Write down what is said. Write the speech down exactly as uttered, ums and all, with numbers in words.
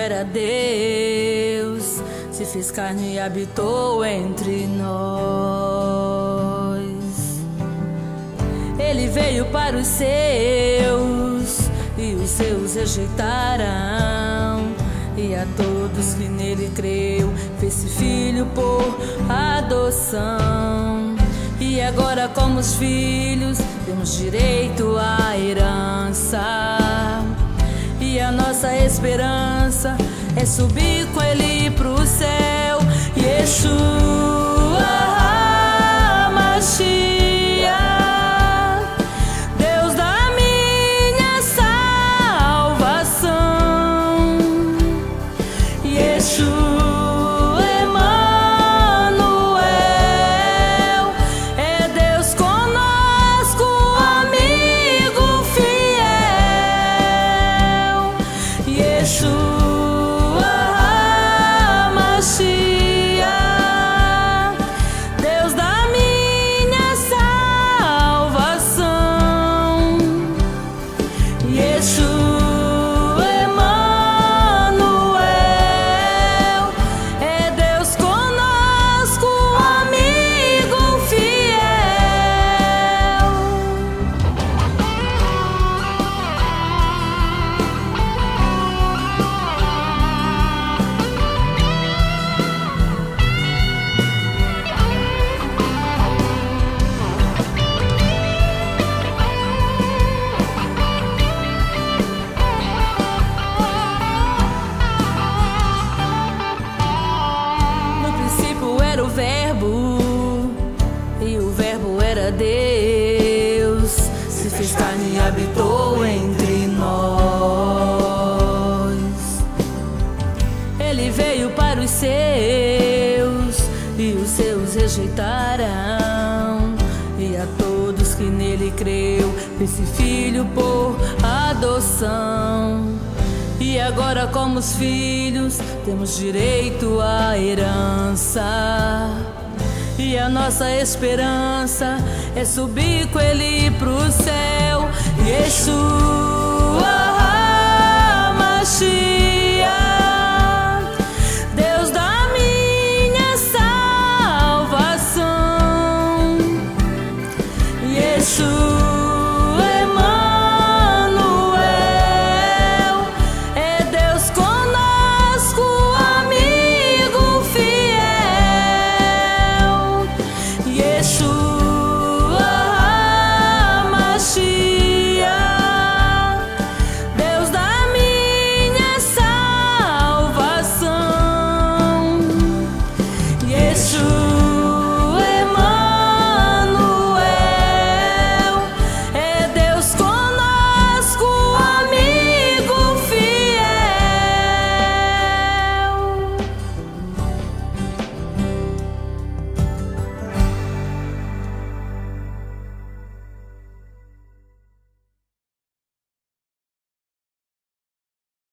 era Deus, se fez carne e habitou entre nós. Ele veio para os seus e os seus rejeitaram, e a todos que nele creu fez-se filho por adoção. E agora, como os filhos, temos direito à herança, e a nossa esperança é subir com ele pro céu. Yeshua HaMashiach, Deus da minha salvação. Yeshua o Verbo, e o Verbo era Deus, se fez carne e habitou entre nós. Ele veio para os seus e os seus rejeitaram, e a todos que nele creu fez-se filho por adoção. E agora, como os filhos, temos direito à herança, e a nossa esperança é subir com ele pro céu. Yeshua HaMashiach.